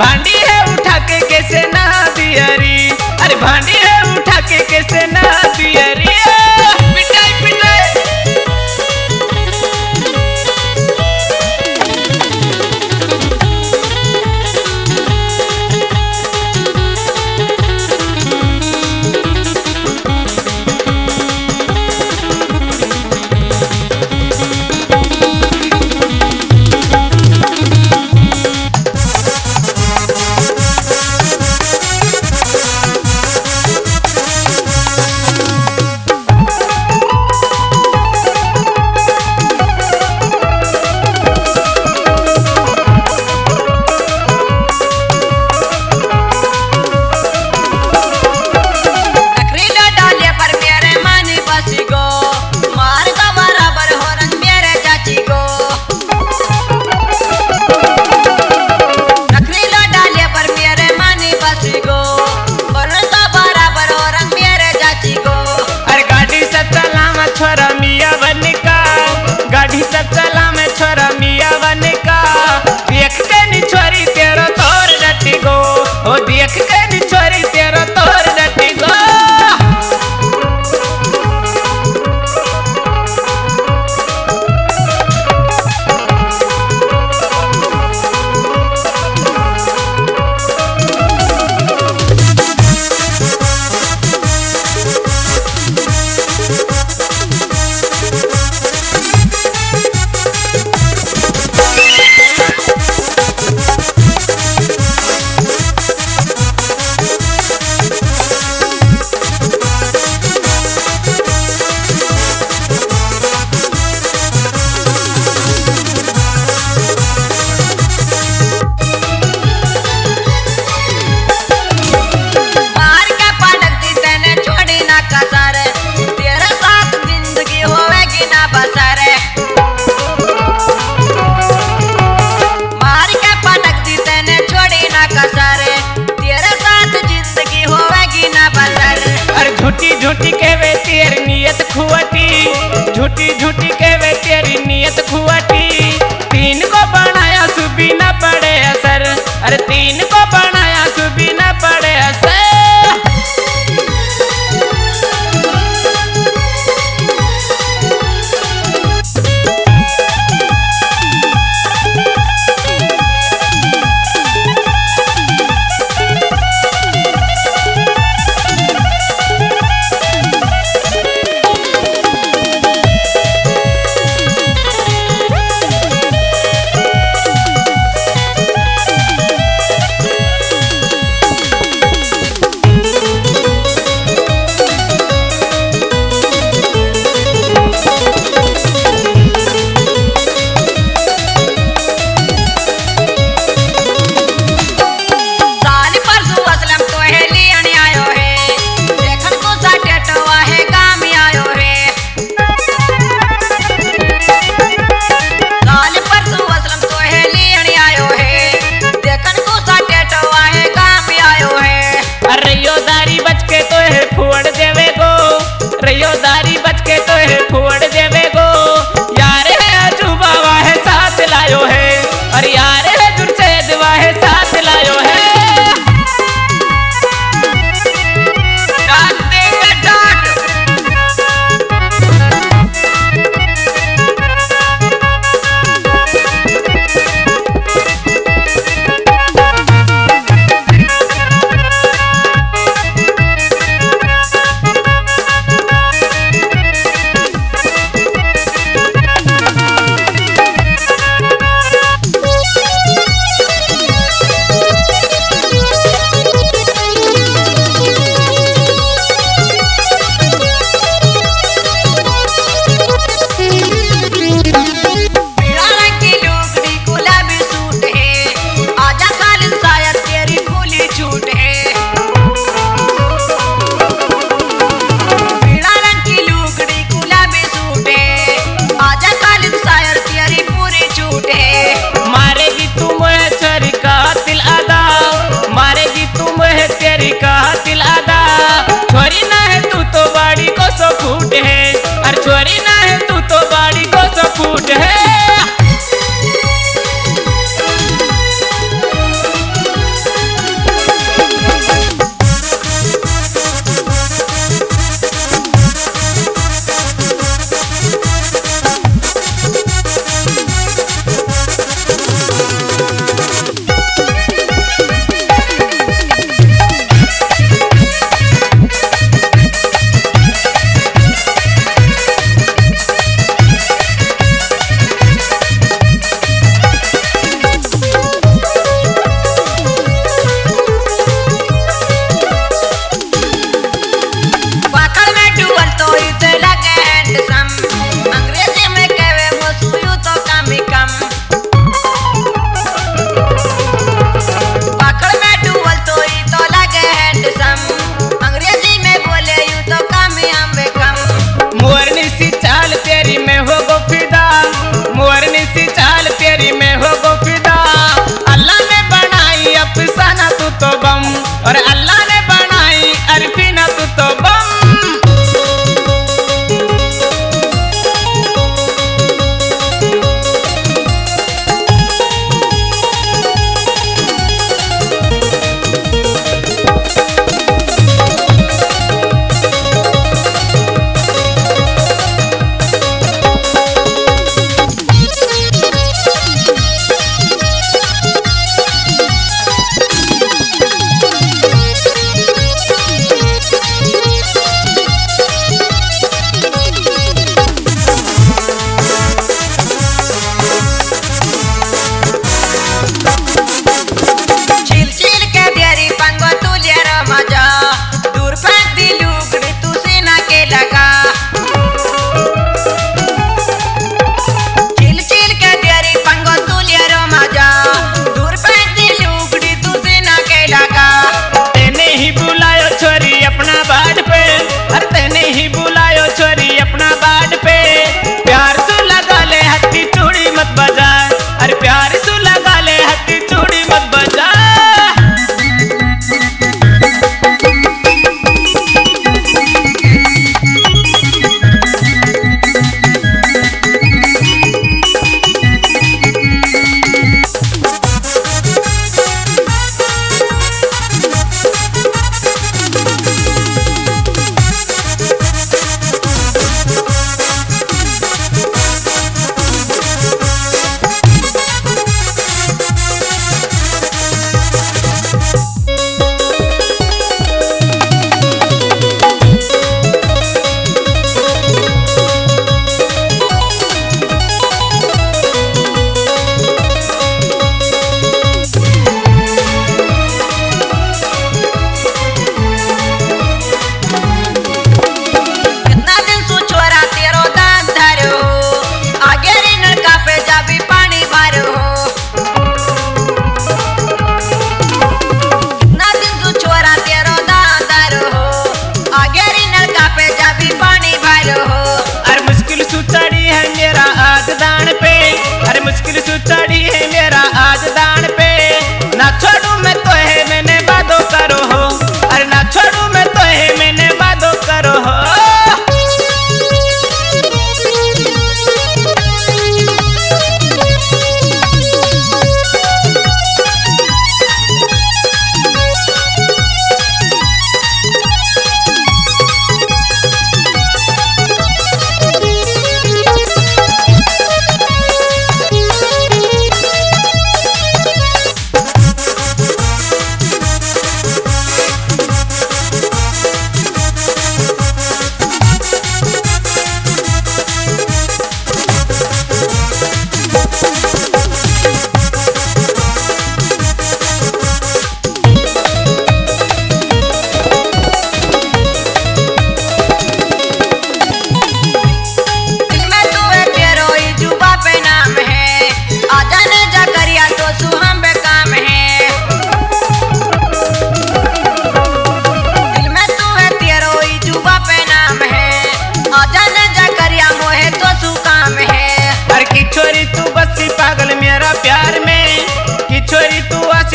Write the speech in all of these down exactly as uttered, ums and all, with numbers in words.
भांडी है उठा के कैसे ना दियरी, अरे भांडी है उठा के कैसे ना दियरी। पिटाई पिटाई छोरा मिया बन का, गाड़ी से चला में छोरा मिया बन का। देख के नी छोरी तेरा तोर डटी गो, ओ देख के नी छोरी तेरा तोर डटी गो। झूठी झूठी कहवे तेरी नियत खुआटी, झूठी झूठी कहवे तेरी नियत खुआटी। तीन को बनाया सुबी न पड़े असर, अरे तीन को बनाया सुबी न पड़े असर।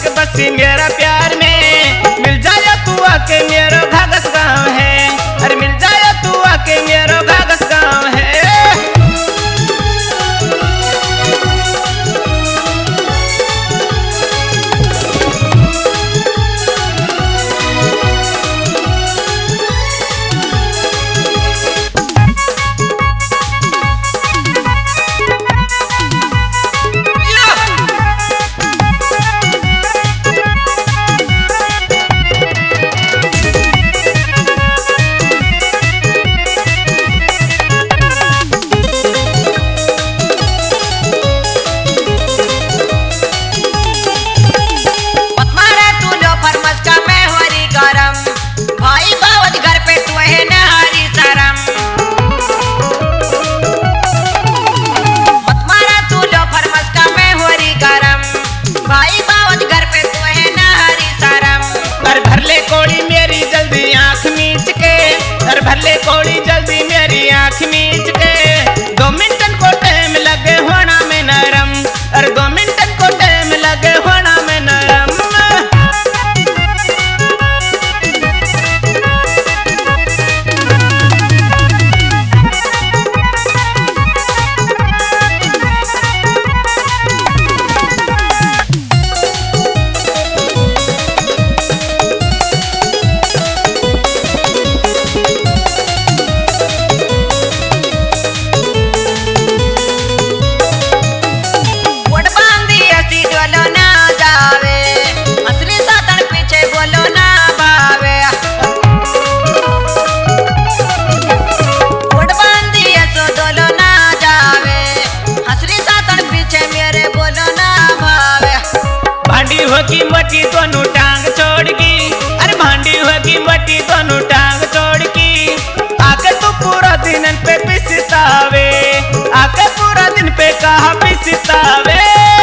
के बसी मेरा प्यार में। मिल जाए तू आके मेरो घाघस गाँव है, अरे मिल जाए तू आके मेरो घाघस गाँव है। भरले कोड़ी जल्दी मेरी आँख मीच के, दो मिनटन को टाइम लगे होना में नरम, अरे दो मिनटन को टाइम लगे होना में नरम। होगी मटी दोनों टांग छोड़ की, अरे भांडी होगी मटी दोनों टांग छोड़ की। आके तू पूरा दिन पे पिसतावे, आके पूरा दिन पे कहा पिसतावे।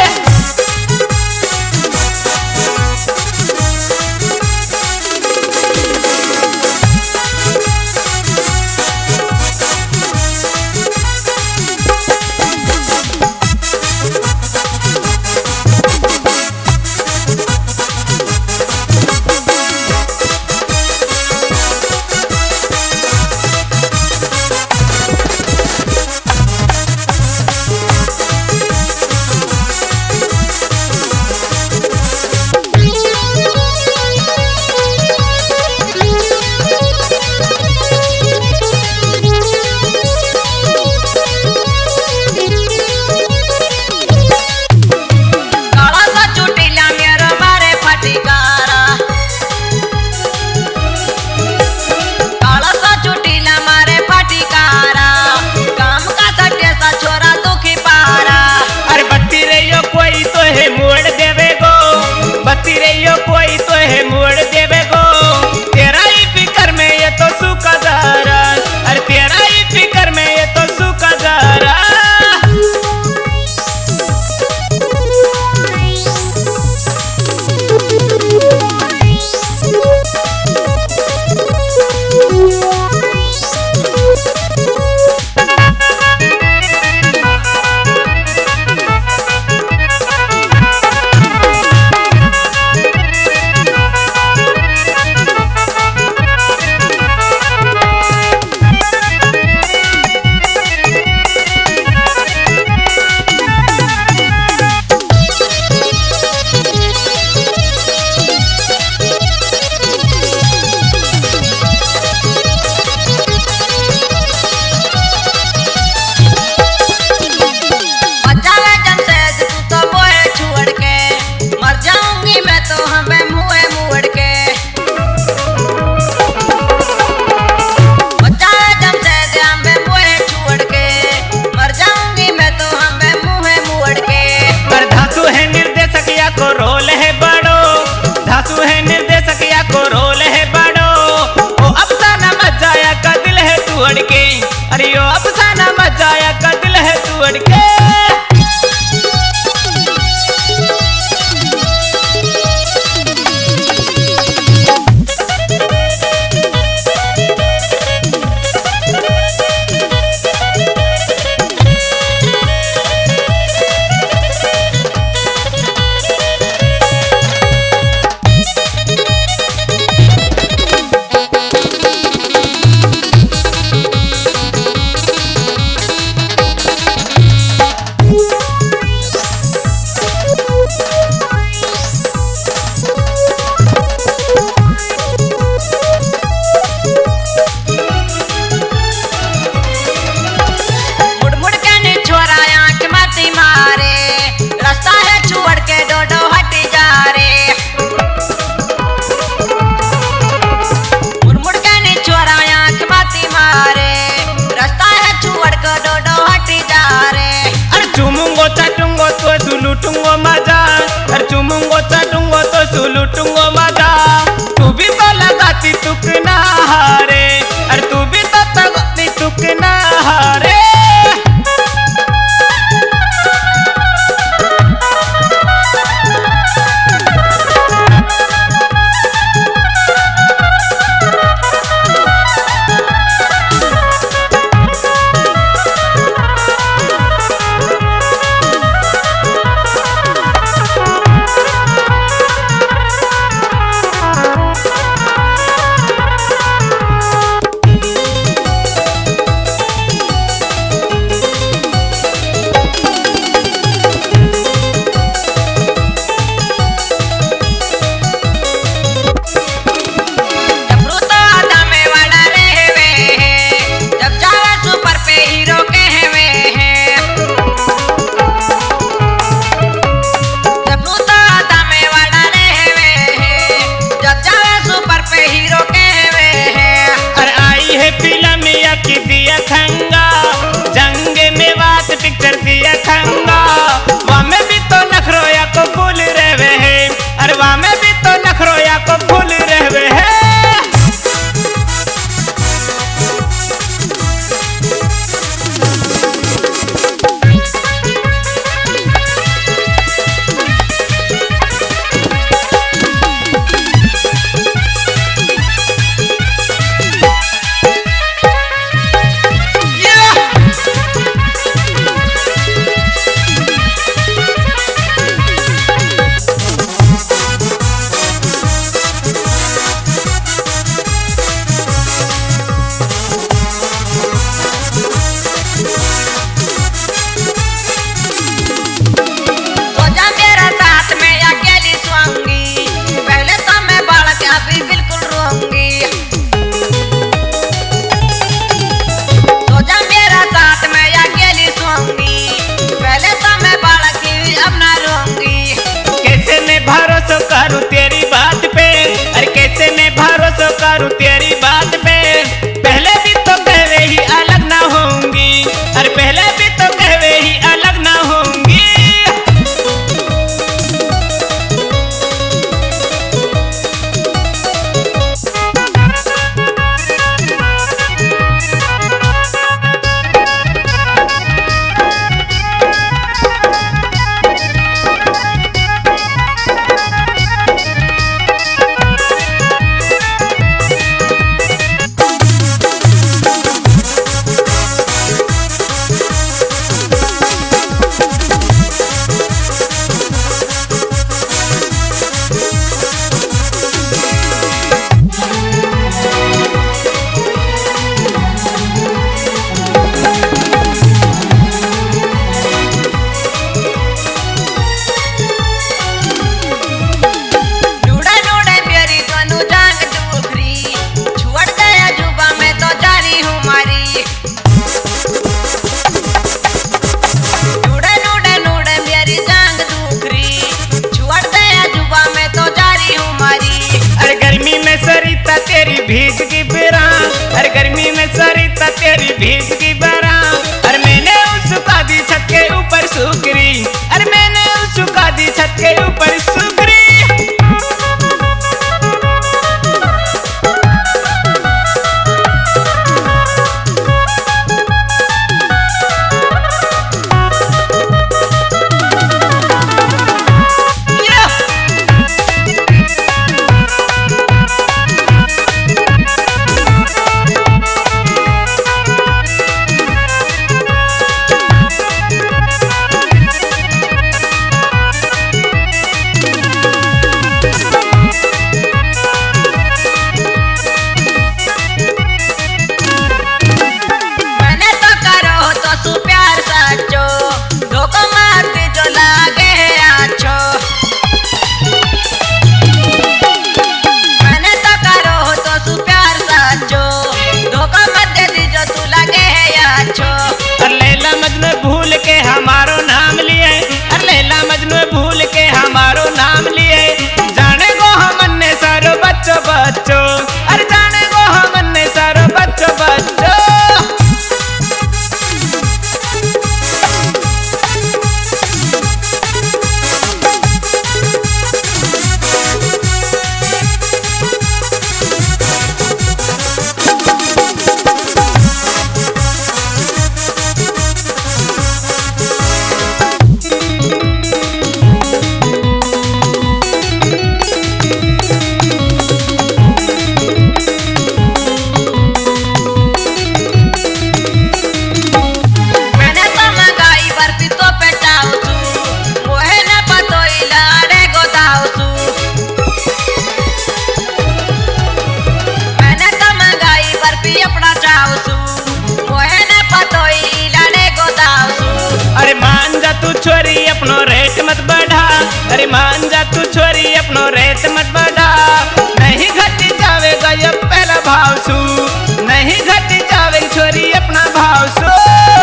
कोई तो है मोड़ देवे गो, तेरा ही फिकर में ये तो सूखा जारा, अरे तेरा ही फिकर में ये तो सूखा जारा। लूटूंगो मजा तू भी तो लगाती तुक ना हारे अरे तू भी तो लगाती तुक ना हारे पिक्चर दिया खंगा वहाँ में भी तो नखरोया को फूल रहवे है अरे वहाँ में भी तो नखरोया को फूल रहवे है भरोसा करूं तेरी बात पे अरे कैसे मैं भरोसा करूं तेरी बात पे पहले भी तो कहवे ही अलग ना होंगी अरे पहले भी तो कहवे ही अलग ना होंगी तू छोरी अपनो रेट मत बढ़ा, अरे मान जा तू छोरी अपनो रेट मत बढ़ा। नहीं घट जावेगा ये पहला भाव सू, नहीं घट जावे छोरी अपना भाव सू।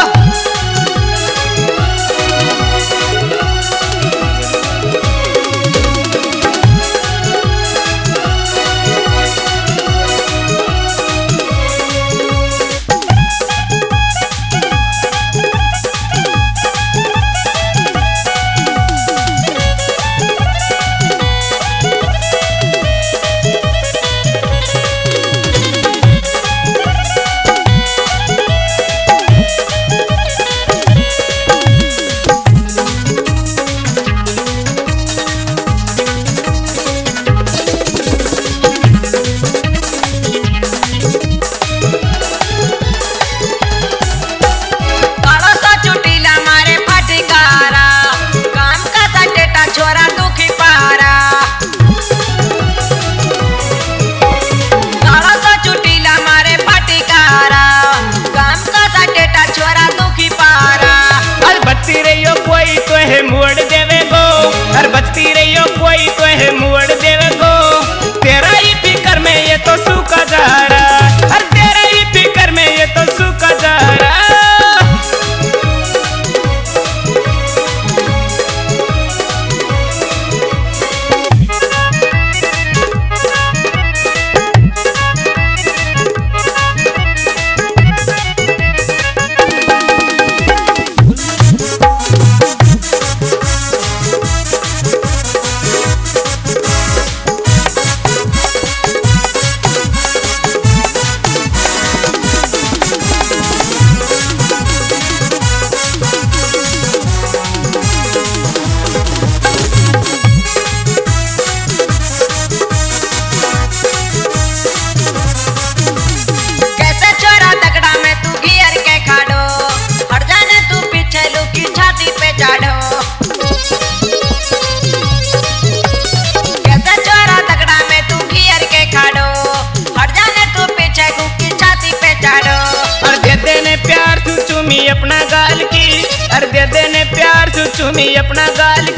मोड़ देवे गो हर बचती रहियो कोई तो है मोड़ देवे गो। तेरा ही फिकर में ये तो सूखा जा रहा, हर तेरा ही फिकर में ये तो सूखा जा रहा। अपना गाल की अर दे देने प्यार से चूमी अपना गाल